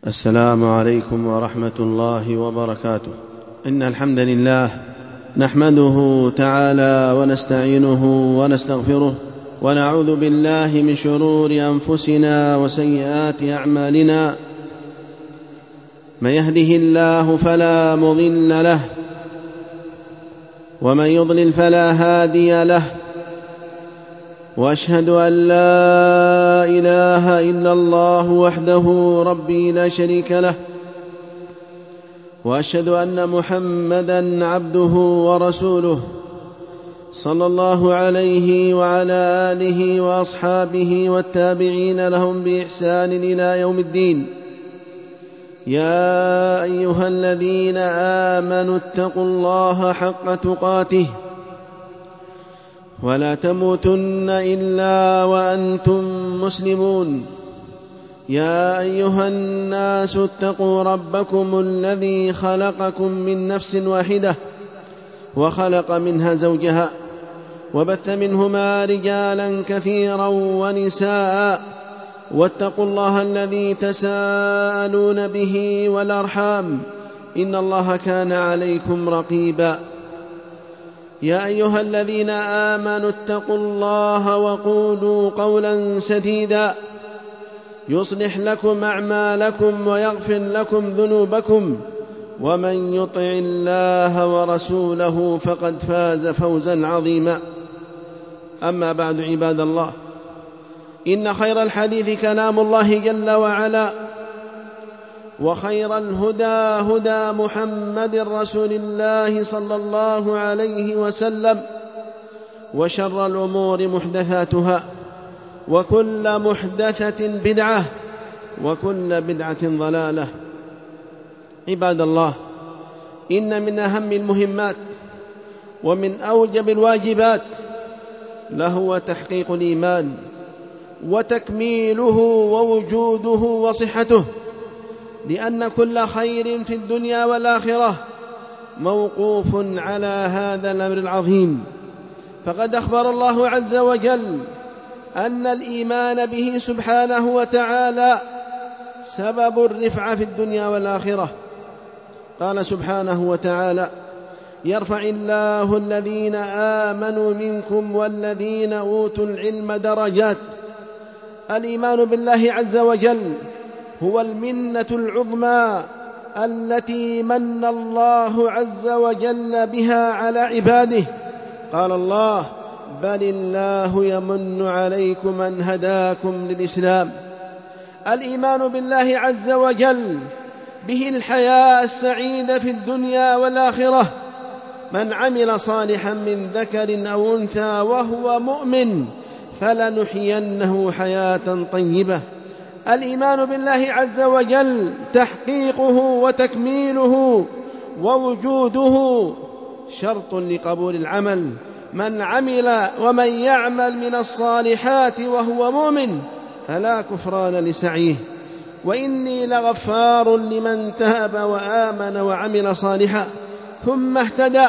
السلام عليكم ورحمة الله وبركاته. إن الحمد لله نحمده تعالى ونستعينه ونستغفره، ونعوذ بالله من شرور أنفسنا وسيئات أعمالنا. من يهده الله فلا مضل له، ومن يضلل فلا هادي له، وأشهد أن لا إله إلا الله وحده ربي لا شريك له، وأشهد أن محمدًا عبده ورسوله، صلى الله عليه وعلى آله وأصحابه والتابعين لهم بإحسان إلى يوم الدين. يا أيها الذين آمنوا اتقوا الله حق تقاته ولا تموتن إلا وأنتم مسلمون. يا أيها الناس اتقوا ربكم الذي خلقكم من نفس واحدة، وخلق منها زوجها، وبث منهما رجالا كثيرا ونساء، واتقوا الله الذي تساءلون به والأرحام، إن الله كان عليكم رقيبا. يا أيها الذين آمنوا اتقوا الله وقولوا قولا سديدا يصلح لكم أعمالكم ويغفر لكم ذنوبكم، ومن يطع الله ورسوله فقد فاز فوزا عظيما. أما بعد، عباد الله، إن خير الحديث كلام الله جل وعلا، وخير الهدى هدى محمد رسول الله صلى الله عليه وسلم، وشر الأمور محدثاتها، وكل محدثة بدعة، وكل بدعة ضلالة. عباد الله، إن من أهم المهمات ومن أوجب الواجبات لهو تحقيق الإيمان وتكميله ووجوده وصحته، لأن كل خير في الدنيا والآخرة موقوف على هذا الأمر العظيم. فقد أخبر الله عز وجل أن الإيمان به سبحانه وتعالى سبب الرفعة في الدنيا والآخرة. قال سبحانه وتعالى: يرفع الله الذين آمنوا منكم والذين أوتوا العلم درجات. الإيمان بالله عز وجل هو المنة العظمى التي من الله عز وجل بها على عباده. قال الله: بل الله يمن عليكم أن هداكم للإسلام. الإيمان بالله عز وجل به الحياة السعيدة في الدنيا والآخرة. من عمل صالحا من ذكر أو أنثى وهو مؤمن فلنحيينه حياة طيبة. الإيمان بالله عز وجل تحقيقه وتكميله ووجوده شرط لقبول العمل. من عمل ومن يعمل من الصالحات وهو مؤمن فلا كفران لسعيه، وإني لغفار لمن تاب وآمن وعمل صالحا ثم اهتدى.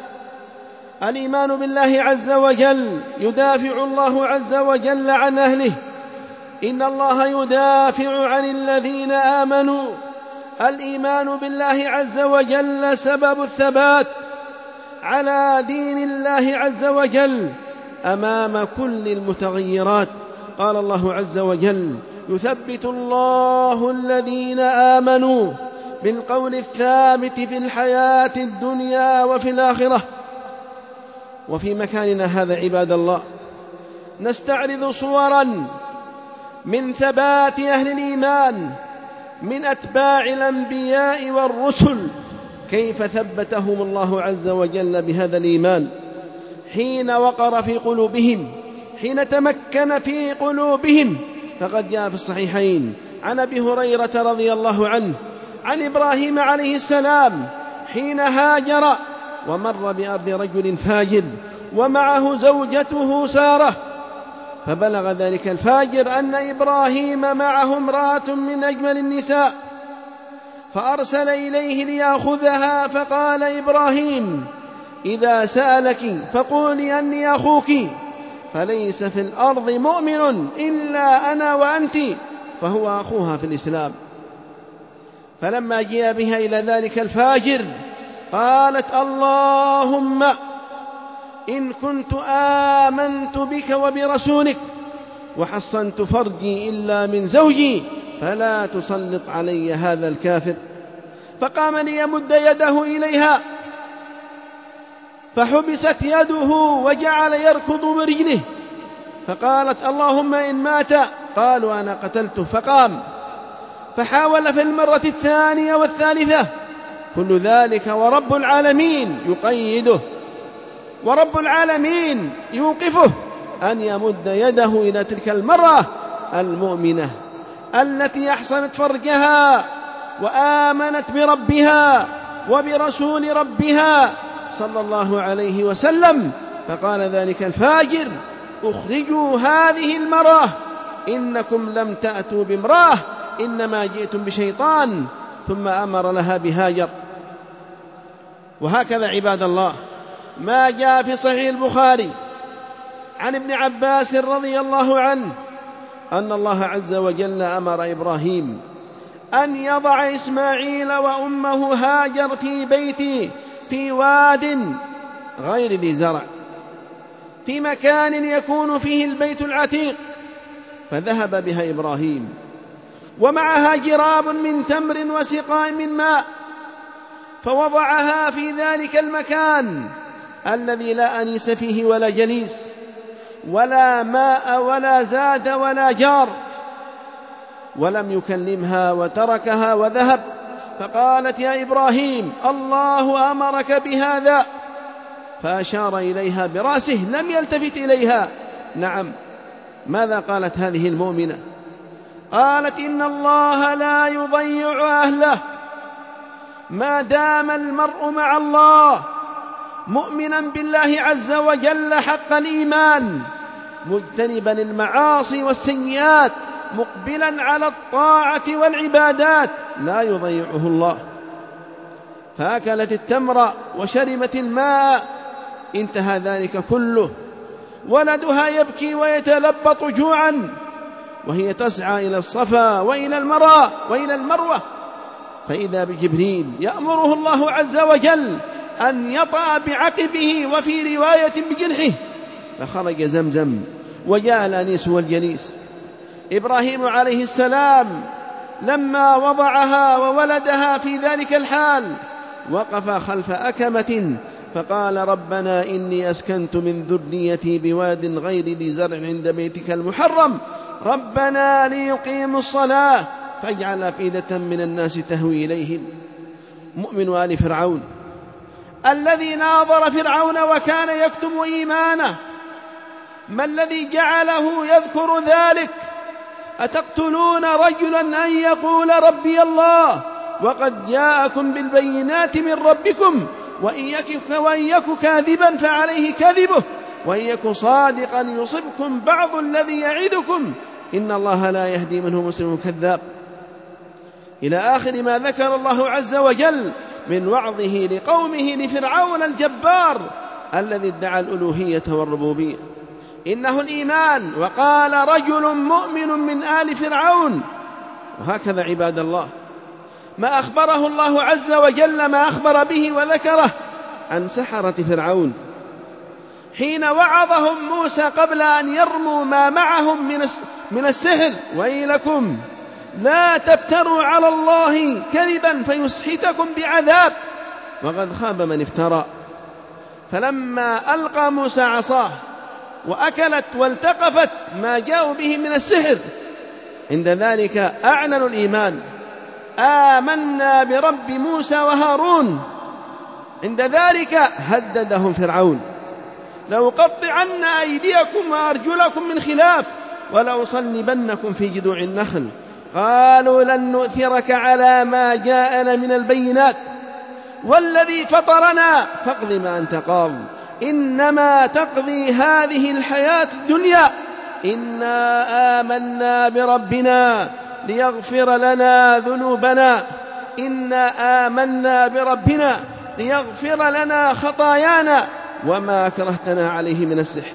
الإيمان بالله عز وجل يدافع الله عز وجل عن أهله. إن الله يدافع عن الذين آمنوا. الإيمان بالله عز وجل سبب الثبات على دين الله عز وجل أمام كل المتغيرات. قال الله عز وجل: يثبت الله الذين آمنوا بالقول الثابت في الحياة الدنيا وفي الآخرة. وفي مكاننا هذا عباد الله نستعرض صورا من ثبات أهل الإيمان من أتباع الأنبياء والرسل، كيف ثبتهم الله عز وجل بهذا الإيمان حين وقر في قلوبهم، حين تمكن في قلوبهم. فقد جاء في الصحيحين عن أبي هريرة رضي الله عنه عن إبراهيم عليه السلام حين هاجر ومر بأرض رجل فاجر ومعه زوجته سارة، فبلغ ذلك الفاجر أن إبراهيم معه امرأة من أجمل النساء، فأرسل إليه ليأخذها. فقال إبراهيم: إذا سألك فقولي أني أخوك، فليس في الأرض مؤمن إلا أنا وأنت، فهو أخوها في الإسلام. فلما جاء بها إلى ذلك الفاجر قالت اللهم إن كنت آمنت بك وبرسولك وحصنت فرجي إلا من زوجي فلا تسلط علي هذا الكافر. فقام ليمد يده إليها فحبست يده وجعل يركض برجله، فقالت اللهم إن مات، قالوا أنا قتلته. فقام فحاول في المرة الثانية والثالثة، كل ذلك ورب العالمين يقيده ورب العالمين يوقفه أن يمد يده إلى تلك المرأة المؤمنة التي أحصنت فرجها وآمنت بربها وبرسول ربها صلى الله عليه وسلم. فقال ذلك الفاجر اخرجوا هذه المرأة، إنكم لم تأتوا بامرأة، إنما جئتم بشيطان. ثم أمر لها بهاجر. وهكذا عباد الله ما جاء في صحيح البخاري عن ابن عباس رضي الله عنه أن الله عز وجل أمر إبراهيم أن يضع إسماعيل وأمه هاجر في بيته في واد غير ذي زرع، في مكان يكون فيه البيت العتيق. فذهب بها إبراهيم ومعها جراب من تمر وسقاء من ماء، فوضعها في ذلك المكان الذي لا أنيس فيه ولا جليس ولا ماء ولا زاد ولا جار، ولم يكلمها وتركها وذهب. فقالت يا إبراهيم الله أمرك بهذا، فأشار إليها برأسه لم يلتفت إليها. نعم، ماذا قالت هذه المؤمنة؟ قالت إن الله لا يضيع أهله ما دام المرء مع الله مؤمنا بالله عز وجل حق الإيمان، مجتنبا المعاصي والسيئات، مقبلا على الطاعة والعبادات، لا يضيعه الله. فأكلت التمر وشربت الماء، انتهى ذلك كله. ولدها يبكي ويتلبط جوعا وهي تسعى إلى الصفا وإلى المروة، فإذا بجبريل يأمره الله عز وجل أن يطأ بعقبه وفي رواية بجنحه، فخرج زمزم وجاء الأنيس والجليس. إبراهيم عليه السلام لما وضعها وولدها في ذلك الحال وقف خلف أكمة فقال ربنا إني أسكنت من ذريتي بواد غير ذي زرع عند بيتك المحرم ربنا ليقيموا الصلاة فاجعل أفئدة من الناس تهوي إليهم. مؤمن آل فرعون الذي ناظر فرعون وكان يكتم إيمانه، ما الذي جعله يذكر ذلك؟ أتقتلون رجلا أن يقول ربي الله وقد جاءكم بالبينات من ربكم وإن يك كاذبا فعليه كذبه وإن يك صادقا يصبكم بعض الذي يعدكم إن الله لا يهدي من هو مسلم كذاب، إلى آخر ما ذكر الله عز وجل من وعظه لقومه لفرعون الجبار الذي ادعى الألوهية والربوبية. إنه الإيمان. وقال رجل مؤمن من آل فرعون. وهكذا عباد الله ما أخبره الله عز وجل ما أخبر به وذكره عن سحرة فرعون حين وعظهم موسى قبل أن يرموا ما معهم من السحر ويلكم لا تفتروا على الله كذبا فيسحتكم بعذاب وقد خاب من افترى. فلما ألقى موسى عصاه وأكلت والتقفت ما جاءوا به من السحر، عند ذلك أعلنوا الإيمان، آمنا برب موسى وهارون. عند ذلك هددهم فرعون لأقطعن أيديكم وأرجلكم من خلاف ولأصلبنكم في جذوع النخل. قالوا لن نؤثرك على ما جاءنا من البينات والذي فطرنا فاقض ما أنت قاض إنما تقضي هذه الحياة الدنيا إنا آمنا بربنا ليغفر لنا ذنوبنا إنا آمنا بربنا ليغفر لنا خطايانا وما أكرهتنا عليه من السحر.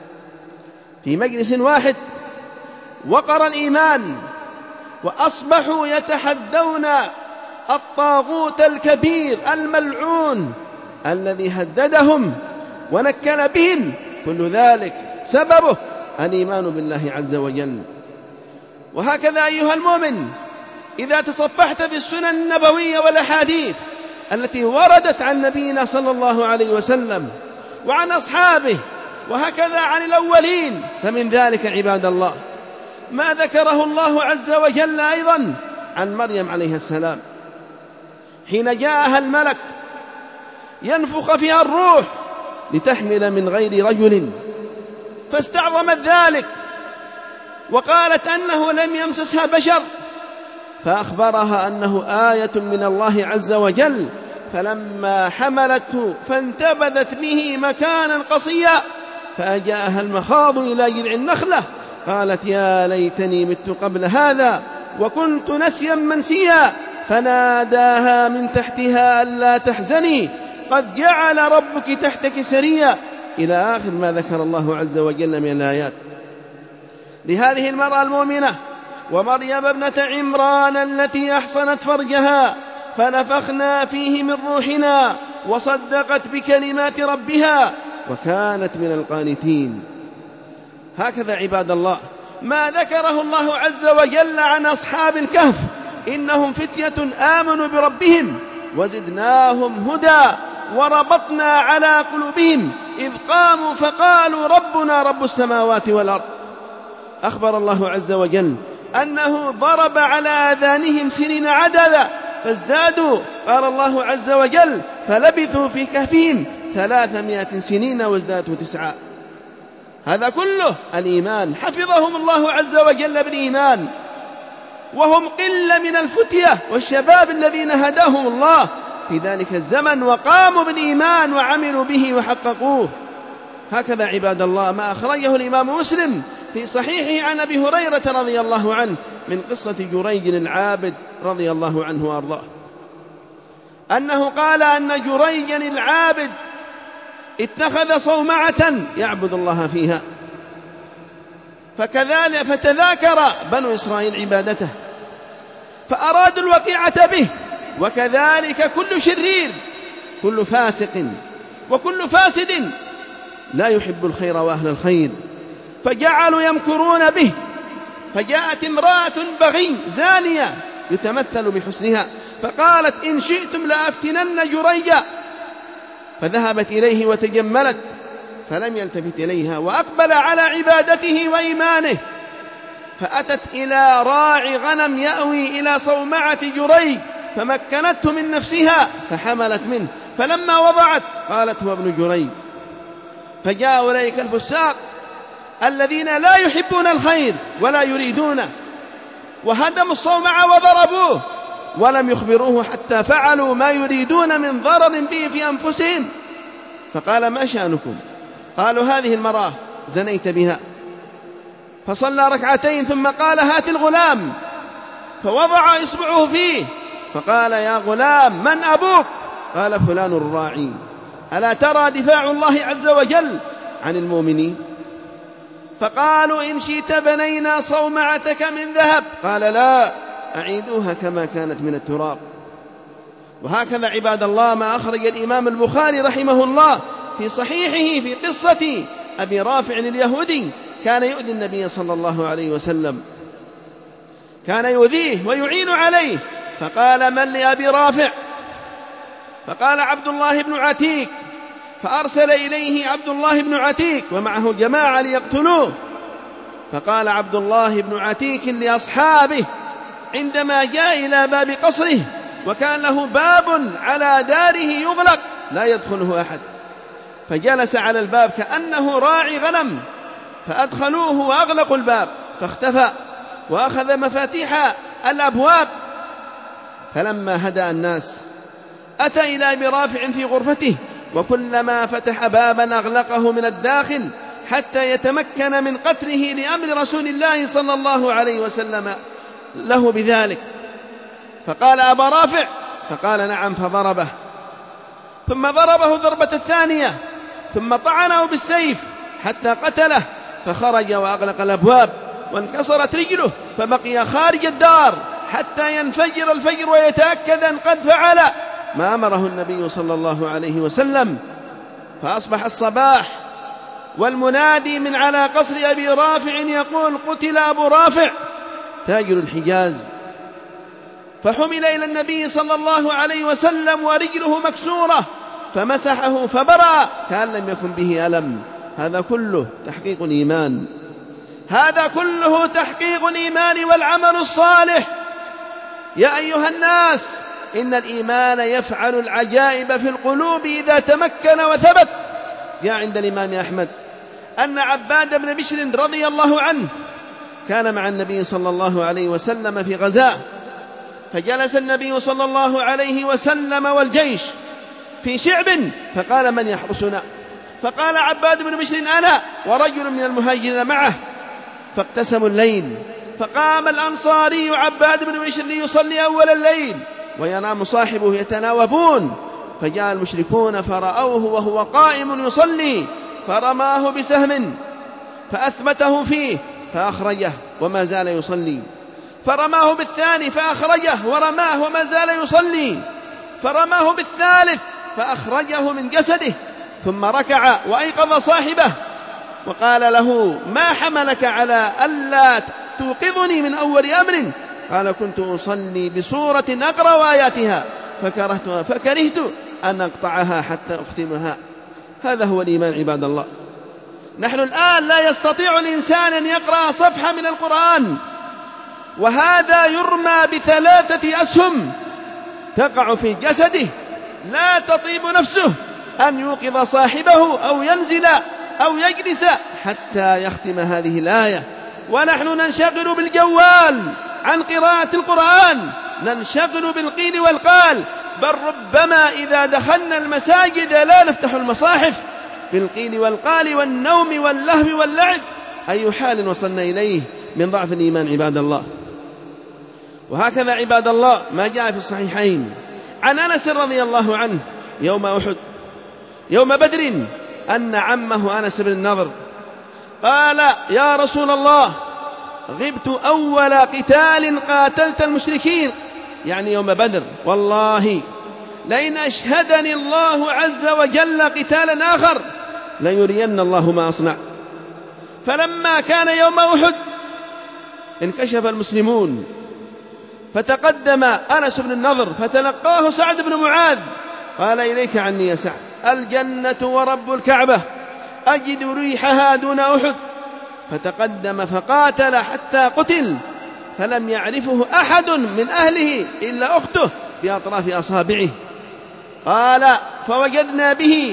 في مجلس واحد وقر الإيمان وأصبحوا يتحدون الطاغوت الكبير الملعون الذي هددهم ونكل بهم، كل ذلك سببه الإيمان بالله عز وجل. وهكذا أيها المؤمن، إذا تصفحت في السنن النبوية والأحاديث التي وردت عن نبينا صلى الله عليه وسلم وعن أصحابه وهكذا عن الأولين، فمن ذلك عباد الله ما ذكره الله عز وجل أيضا عن مريم عليه السلام حين جاءها الملك ينفخ فيها الروح لتحمل من غير رجل، فاستعظمت ذلك وقالت أنه لم يمسسها بشر، فأخبرها أنه آية من الله عز وجل، فلما حملته فانتبذت به مكانا قصيا فأجاءها المخاض إلى جذع النخلة قالت يا ليتني مت قبل هذا وكنت نسيا منسيا، فناداها من تحتها ألا تحزني قد جعل ربك تحتك سريا، إلى آخر ما ذكر الله عز وجل من الآيات. لهذه المرأة المؤمنة ومريم ابنة عمران التي أحصنت فرجها فنفخنا فيه من روحنا وصدقت بكلمات ربها وكانت من القانتين. هكذا عباد الله ما ذكره الله عز وجل عن أصحاب الكهف، إنهم فتية آمنوا بربهم وزدناهم هدى وربطنا على قلوبهم إذ قاموا فقالوا ربنا رب السماوات والأرض. أخبر الله عز وجل أنه ضرب على آذانهم سنين عددا فازدادوا، قال الله عز وجل فلبثوا في كهفهم 300 سنين وازدادوا 9. هذا كله الإيمان، حفظهم الله عز وجل بالإيمان، وهم قلة من الفتية والشباب الذين هداهم الله في ذلك الزمن وقاموا بالإيمان وعملوا به وحققوه. هكذا عباد الله ما أخرجه الإمام مسلم في صحيحه عن أبي هريرة رضي الله عنه من قصة جريج العابد رضي الله عنه وأرضاه، أنه قال أن جريجا العابد اتخذ صومعة يعبد الله فيها، فكذلك فتذاكر بنو إسرائيل عبادته فأرادوا الوقيعة به، وكذلك كل شرير كل فاسق وكل فاسد لا يحب الخير وأهل الخير، فجعلوا يمكرون به. فجاءت امرأة بغي زانية يتمثل بحسنها فقالت إن شئتم لأفتنن جريجا، فذهبت إليه وتجملت فلم يلتفت إليها وأقبل على عبادته وإيمانه، فأتت إلى راعي غنم يأوي إلى صومعة جريج فمكنته من نفسها فحملت منه، فلما وضعت قالت هو ابن جريج. فجاء أولئك الفساق الذين لا يحبون الخير ولا يريدونه وهدموا الصومعة وضربوه ولم يخبروه حتى فعلوا ما يريدون من ضرر به في أنفسهم. فقال ما شأنكم؟ قالوا هذه المرأة زنيت بها. فصلى ركعتين ثم قال هات الغلام، فوضع إصبعه فيه فقال يا غلام من أبوك؟ قال فلان الراعي. ألا ترى دفاع الله عز وجل عن المؤمنين؟ فقالوا إن شئت بنينا صومعتك من ذهب، قال لا أعيدوها كما كانت من التراب. وهكذا عباد الله ما أخرج الإمام البخاري رحمه الله في صحيحه في قصة أبي رافع اليهودي كان يؤذي النبي صلى الله عليه وسلم، كان يؤذيه ويعين عليه، فقال من لأبي رافع؟ فقال عبد الله بن عتيك، فأرسل إليه عبد الله بن عتيك ومعه جماعة ليقتلوه. فقال عبد الله بن عتيك لأصحابه عندما جاء إلى باب قصره وكان له باب على داره يغلق لا يدخله أحد، فجلس على الباب كأنه راعي غنم، فأدخلوه وأغلقوا الباب فاختفى وأخذ مفاتيح الأبواب. فلما هدأ الناس أتى إلى أبي رافع في غرفته، وكلما فتح بابا أغلقه من الداخل حتى يتمكن من قتله لأمر رسول الله صلى الله عليه وسلم له بذلك. فقال أبا رافع؟ فقال نعم، فضربه، ثم ضربه ضربة الثانية، ثم طعنه بالسيف حتى قتله، فخرج وأغلق الأبواب وانكسرت رجله فبقي خارج الدار حتى ينفجر الفجر ويتأكد أن قد فعل ما أمره النبي صلى الله عليه وسلم. فأصبح الصباح والمنادي من على قصر أبي رافع يقول: قتل أبو رافع تاجر الحجاز. فحمل إلى النبي صلى الله عليه وسلم ورجله مكسورة، فمسحه فبرأ كأن لم يكن به ألم. هذا كله تحقيق الإيمان، هذا كله تحقيق الإيمان والعمل الصالح. يا أيها الناس، إن الإيمان يفعل العجائب في القلوب إذا تمكن وثبت. جاء عند الإمام أحمد أن عباد بن بشر رضي الله عنه كان مع النبي صلى الله عليه وسلم في غزاة، فجلس النبي صلى الله عليه وسلم والجيش في شعب، فقال: من يحرسنا؟ فقال عباد بن بشر: أنا ورجل من المهاجرين معه. فاقتسموا الليل، فقام الأنصاري عباد بن بشر ليصلي أول الليل، وينام صاحبه يتناوبون. فجاء المشركون فرأوه وهو قائم يصلي، فرماه بسهم فأثبته فيه فأخرجه وما زال يصلي. فرماه بالثاني فأخرجه ورماه وما زال يصلي. فرماه بالثالث فأخرجه من جسده، ثم ركع وأيقظ صاحبه وقال له: ما حملك على ألا توقظني من أول أمر؟ قال: كنت أصلي بسورة أقرأ آياتها فكرهت أن أقطعها حتى أختمها. هذا هو الإيمان عباد الله. نحن الآن لا يستطيع الإنسان أن يقرأ صفحة من القرآن، وهذا يرمى ب3 أسهم تقع في جسده، لا تطيب نفسه أن يوقظ صاحبه أو ينزل أو يجلس حتى يختم هذه الآية. ونحن ننشغل بالجوال عن قراءة القرآن، ننشغل بالقيل والقال، بل ربما إذا دخلنا المساجد لا نفتح المصاحف بالقيل والقال والنوم واللهو واللعب. أي حال وصلنا إليه من ضعف الإيمان عباد الله. وهكذا عباد الله ما جاء في الصحيحين عن أنس رضي الله عنه يوم أحد يوم بدر أن عمه أنس بن النضر قال: يا رسول الله، غبت أول قتال قاتلت المشركين، يعني يوم بدر، والله لئن أشهدني الله عز وجل قتالا آخر ليرين الله ما أصنع. فلما كان يوم أحد انكشف المسلمون، فتقدم أنس بن النضر فتلقاه سعد بن معاذ، قال: إليك عني يا سعد، الجنة ورب الكعبة أجد ريحها دون أحد. فتقدم فقاتل حتى قتل، فلم يعرفه أحد من أهله إلا أخته بأطراف أصابعه. قال: فوجدنا به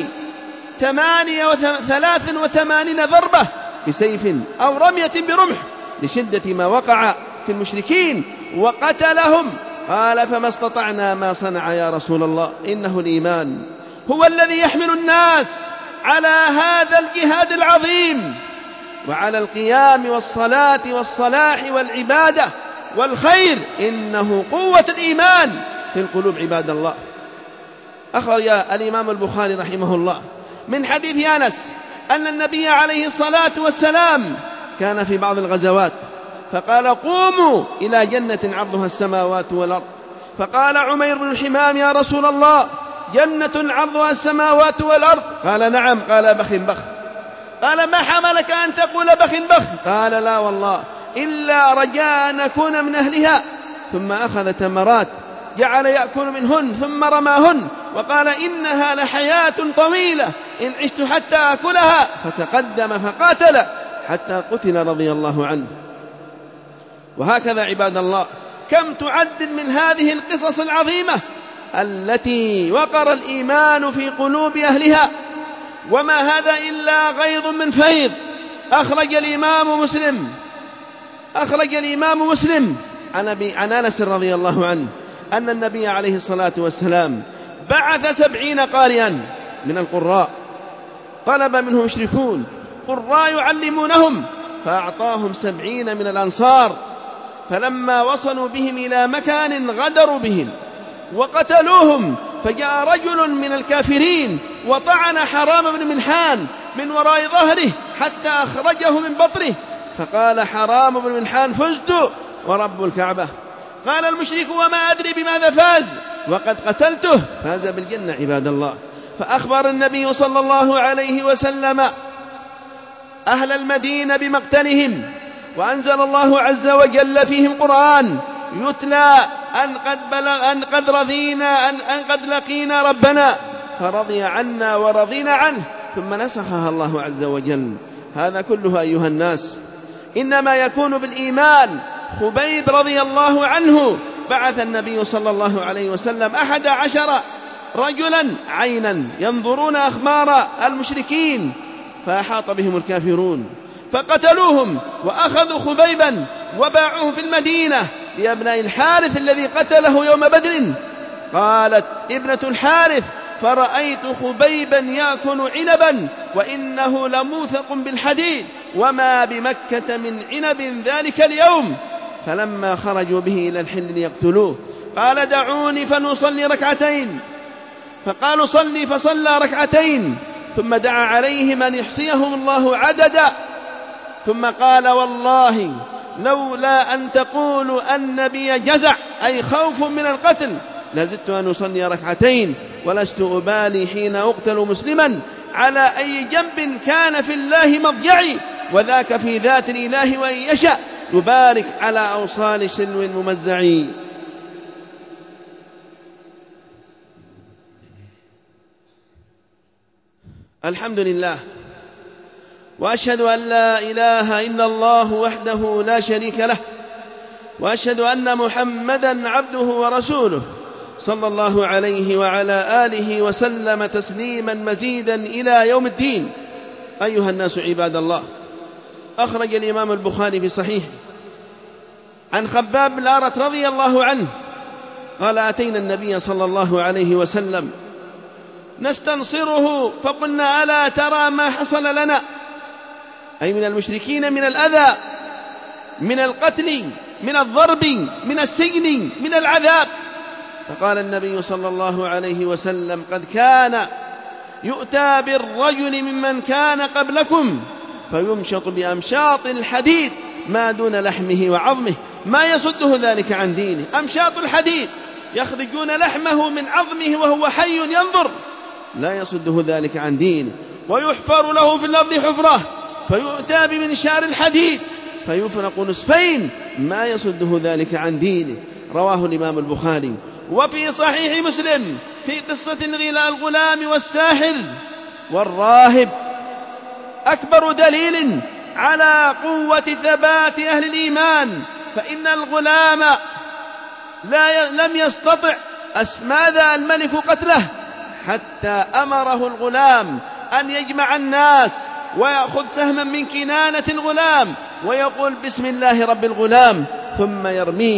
83 ضربة بسيف أو رمية برمح لشدة ما وقع في المشركين وقتلهم. قال: فما استطعنا ما صنع يا رسول الله، إنه الإيمان هو الذي يحمل الناس على هذا الجهاد العظيم، وعلى القيام والصلاة والصلاح والعبادة والخير. إنه قوة الإيمان في القلوب عباد الله. أخرج الإمام البخاري رحمه الله من حديث أنس أن النبي عليه الصلاة والسلام كان في بعض الغزوات فقال: قوموا إلى جنة عرضها السماوات والأرض. فقال عمير بن الحمام: يا رسول الله، جنة عرضها السماوات والأرض؟ قال: نعم. قال: بخ بخ. قال: ما حملك أن تقول بخ بخ؟ قال: لا والله، إلا رجاء أن أكون من أهلها. ثم أخذ تمرات جعل يأكل منهن ثم رماهن، وقال: إنها لحياة طويلة إن عشت حتى أكلها. فتقدم فقاتل حتى قتل رضي الله عنه. وهكذا عباد الله كم تعدد من هذه القصص العظيمة التي وقر الإيمان في قلوب أهلها. وما هذا إلا غيض من فيض. أخرج الإمام مسلم عن أنس رضي الله عنه أن النبي عليه الصلاة والسلام بعث 70 قارئا من القراء، طلب منهم مشركون قراء يعلمونهم، فأعطاهم 70 من الأنصار. فلما وصلوا بهم إلى مكان غدروا بهم وقتلوهم، فجاء رجل من الكافرين وطعن حرام بن منحان من وراء ظهره حتى أخرجه من بطنه، فقال حرام بن منحان: فزت ورب الكعبة. قال المشرك وما أدري بماذا فاز وقد قتلته، فاز بالجنة عباد الله. فأخبر النبي صلى الله عليه وسلم أهل المدينة بمقتلهم، وأنزل الله عز وجل فيهم قرآن يتلى أن قد رضينا أن قد لقينا ربنا فرضي عنا ورضينا عنه، ثم نسخها الله عز وجل. هذا كله أيها الناس إنما يكون بالإيمان. خبيب رضي الله عنه بعث النبي صلى الله عليه وسلم 11 رجلا عينا ينظرون أخبار المشركين، فأحاط بهم الكافرون فقتلوهم وأخذوا خبيبا وباعوه في المدينة لأبناء الحارث الذي قتله يوم بدر. قالت ابنة الحارث فرأيت خبيبا يأكل عنبا وإنه لموثق بالحديد وما بمكة من عنب ذلك اليوم. فلما خرجوا به إلى الحل ليقتلوه قال دعوني فنصلي ركعتين، فقالوا صلي، فصلى ركعتين ثم دعا عليهم أن يحصيهم الله عددا، ثم قال والله لولا أن تقولوا أن بي جزع أي خوف من القتل لزدت أن أصلي ركعتين، ولست أبالي حين أقتل مسلما على أي جنب كان في الله مضجعي، وذاك في ذات الإله وإن يشاء يبارك على أوصال سلو ممزعي. الحمد لله، وأشهد أن لا إله إلا الله وحده لا شريك له، وأشهد أن محمدا عبده ورسوله صلى الله عليه وعلى آله وسلم تسليما مزيدا إلى يوم الدين. أيها الناس عباد الله، أخرج الإمام البخاري في صحيحه عن خباب بن الأرت رضي الله عنه قال أتينا النبي صلى الله عليه وسلم نستنصره فقلنا ألا ترى ما حصل لنا، أي من المشركين من الأذى، من القتل، من الضرب، من السجن، من العذاب. فقال النبي صلى الله عليه وسلم قد كان يؤتى بالرجل ممن كان قبلكم فيمشط بأمشاط الحديد ما دون لحمه وعظمه ما يصده ذلك عن دينه. أمشاط الحديد يخرجون لحمه من عظمه وهو حي ينظر، لا يصده ذلك عن دينه. ويحفر له في الأرض حفرة فيؤتى بمنشار الحديد فيفرق نصفين ما يصده ذلك عن دينه. رواه الإمام البخاري. وفي صحيح مسلم في قصة الغلام والساحر والراهب أكبر دليل على قوة ثبات أهل الإيمان، فإن الغلام لم يستطع ماذا الملك قتله حتى أمره الغلام أن يجمع الناس ويأخذ سهما من كنانة الغلام ويقول بسم الله رب الغلام ثم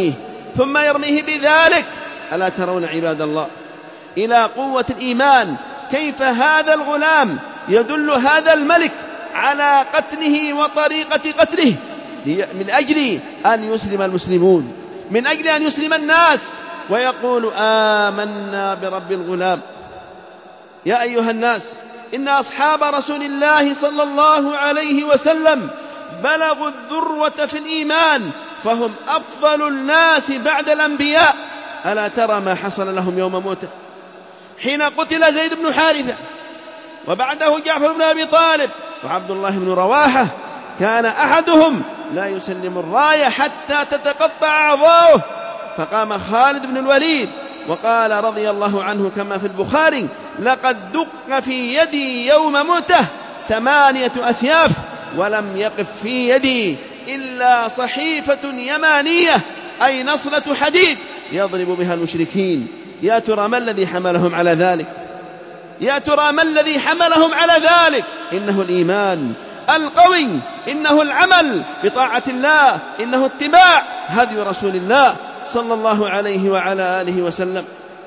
يرميه بذلك. ألا ترون عباد الله إلى قوة الإيمان كيف هذا الغلام يدل هذا الملك على قتله وطريقة قتله من أجل أن يسلم المسلمون، من أجل أن يسلم الناس ويقول آمنا برب الغلام. يا أيها الناس، إن أصحاب رسول الله صلى الله عليه وسلم بلغوا الذروة في الإيمان، فهم أفضل الناس بعد الأنبياء. ألا ترى ما حصل لهم يوم موته حين قتل زيد بن حارثة وبعده جعفر بن أبي طالب وعبد الله بن رواحة، كان أحدهم لا يسلم الراية حتى تتقطع أعضاؤه، فقام خالد بن الوليد وقال رضي الله عنه كما في البخاري لقد دق في يدي يوم موته 8 أسياف ولم يقف في يدي إلا صحيفة يمانية أي نصلة حديد يضرب بها المشركين. يا ترى ما الذي حملهم على ذلك؟ يا ترى ما الذي حملهم على ذلك؟ إنه الإيمان القوي، إنه العمل بطاعة الله، إنه اتباع هدي رسول الله صلى الله عليه وعلى آله وسلم.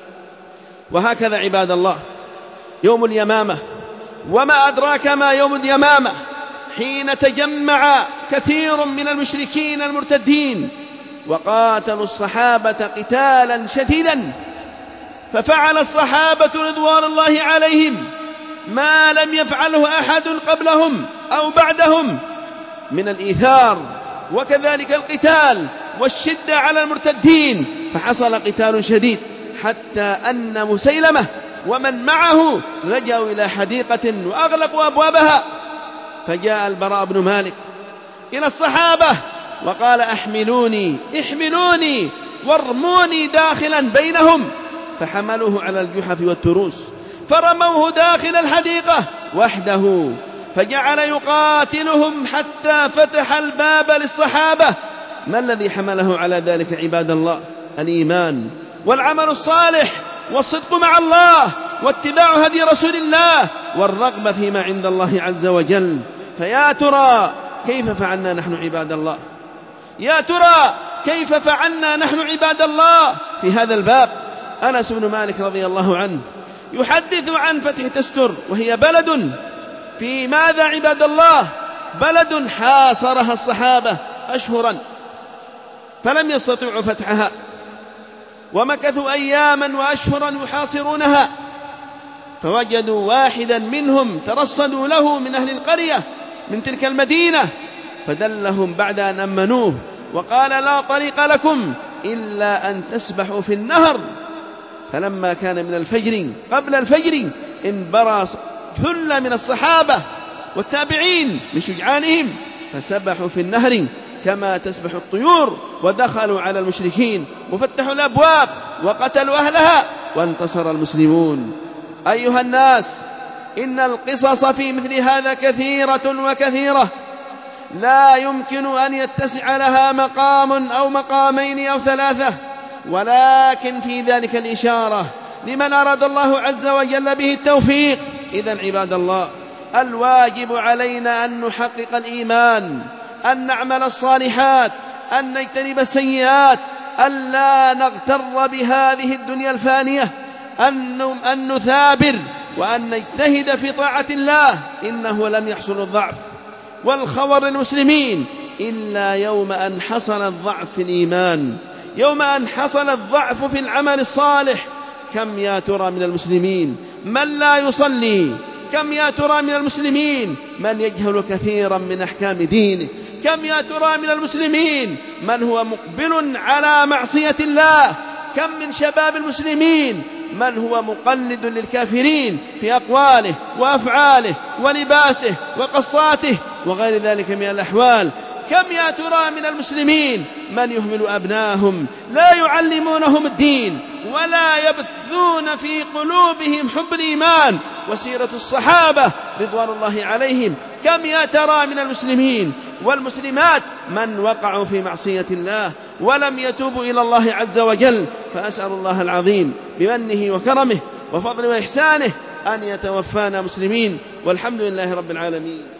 وهكذا عباد الله يوم اليمامة، وما أدراك ما يوم اليمامة، حين تجمع كثير من المشركين المرتدين وقاتلوا الصحابة قتالا شديدا، ففعل الصحابة رضوان الله عليهم ما لم يفعله أحد قبلهم أو بعدهم من الإيثار وكذلك القتال والشدة على المرتدين، فحصل قتال شديد حتى أن مسيلمة ومن معه لجأوا إلى حديقة وأغلقوا أبوابها. فجاء البراء بن مالك إلى الصحابة وقال: احملوني وارموني داخلا بينهم. فحملوه على الجحف والتروس فرموه داخل الحديقة وحده، فجعل يقاتلهم حتى فتح الباب للصحابة. ما الذي حمله على ذلك عباد الله؟ الإيمان والعمل الصالح والصدق مع الله واتباع هدي رسول الله والرغبة فيما عند الله عز وجل. فيا ترى كيف فعلنا نحن عباد الله؟ يا ترى كيف فعلنا نحن عباد الله في هذا الباب؟ أنس بن مالك رضي الله عنه يحدث عن فتح تستر، وهي بلد في ماذا عباد الله؟ بلد حاصرها الصحابة أشهرا فلم يستطيعوا فتحها، ومكثوا أياما وأشهرا يحاصرونها، فوجدوا واحدا منهم ترصدوا له من أهل القرية من تلك المدينة، فدلهم بعد أن أمنوه وقال: لا طريق لكم إلا أن تسبحوا في النهر. فلما كان من الفجر قبل الفجر انبرى ثلة من الصحابة والتابعين من شجعانهم فسبحوا في النهر كما تسبح الطيور، ودخلوا على المشركين وفتحوا الأبواب وقتلوا أهلها وانتصر المسلمون. أيها الناس، إن القصص في مثل هذا كثيرة وكثيرة، لا يمكن أن يتسع لها مقام أو مقامين أو ثلاثة، ولكن في ذلك الإشارة لمن أراد الله عز وجل به التوفيق. إذن عباد الله، الواجب علينا أن نحقق الإيمان، أن نعمل الصالحات، أن نجتنب السيئات، أن لا نغتر بهذه الدنيا الفانية، أن نثابر وأن نجتهد في طاعة الله. إنه لم يحصل الضعف والخور للمسلمين إلا يوم أن حصل الضعف في الإيمان، يوم أن حصل الضعف في العمل الصالح. كم يا ترى من المسلمين من لا يصلي؟ كم يا ترى من المسلمين من يجهل كثيرا من أحكام دينه؟ كم يا ترى من المسلمين من هو مقبل على معصية الله؟ كم من شباب المسلمين من هو مقلد للكافرين في أقواله وأفعاله ولباسه وقصاته وغير ذلك من الأحوال؟ كم يا ترى من المسلمين من يهمل أبناهم لا يعلمونهم الدين ولا يبثون في قلوبهم حب الإيمان وسيرة الصحابة رضوان الله عليهم؟ كم يا ترى من المسلمين والمسلمات من وقعوا في معصية الله ولم يتوبوا إلى الله عز وجل؟ فأسأل الله العظيم بمنه وكرمه وفضله وإحسانه أن يتوفانا مسلمين، والحمد لله رب العالمين.